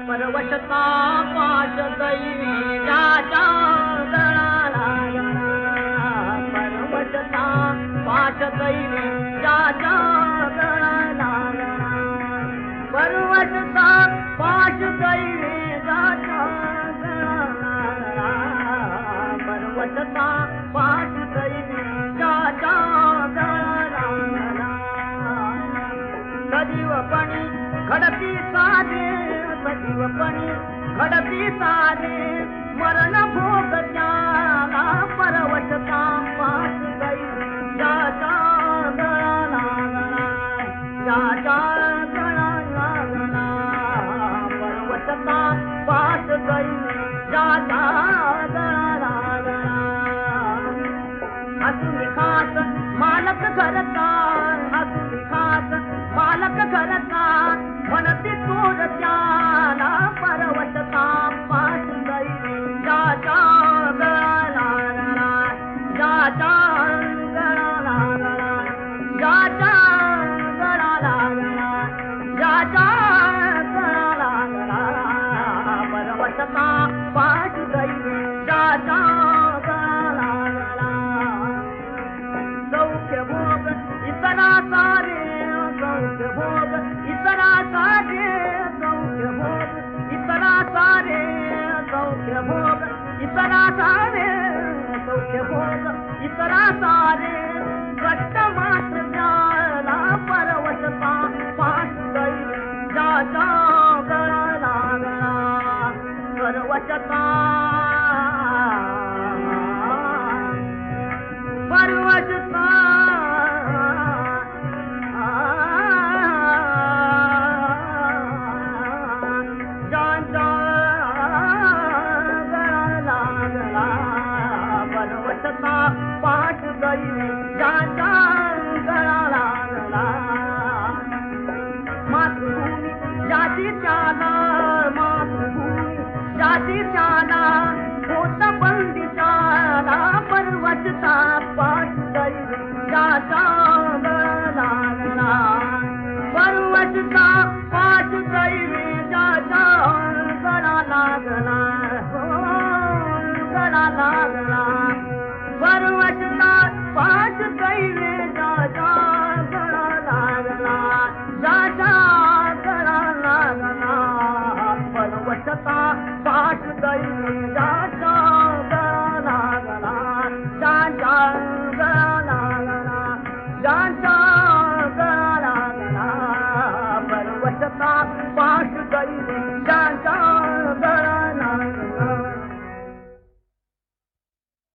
परवशता पाश दैवी ज्याच्या गळाला परवशता पाश दैवी ज्याच्या गळाला परवशता पाश दैवी ज्याच्या गळाला परवशता पाश दैवी ज्याच्या गळाला सजीवपणी घडती साधे सजीवपणी घडती साधे मरण भोग त्याला परवशता पाश दैवी ज्याच्या गळाला ज्याच्या गळाला परवशता पाश दैवी ज्याच्या गळाला हसून खास मालक घरचा हसून खास मालक घरचा म्हणते चोर त्याला परवशता पाश दैवी ज्याच्या गळाला ज्याच्या गळाला ज्याच्या गळाला ज्याच्या गळाला परवशता पाश दैवी ज्याच्या गळाला सौख्य भोग इतरा सारे सौख्य भोग इतरा सारे सौख्य भोग इतरा सारे सौख्य भोग इतरा सारे सौख्य भोग इतरा सारे कष्ट मात्र त्याला परवशता पाश दैवी ज्याच्या गळाला परवशता परवशता पाश दैवी ज्याच्या गळाला मातृभूमी ज्याची त्याला मातृभूमी ज्याची त्याला होत बंदी त्याला परवशता पाश दैवी ज्याच्या गळाला परवशता पाश दैवी ज्याच्या गळाला गळाला परवशता पाश दैवी ज्याच्या गळाला ज्याच्या गळाला परवशता पाश दैवी ज्याच्या गळाला ज्याच्या गळाला ज्याच्या गळाला परवशता पाश दैवी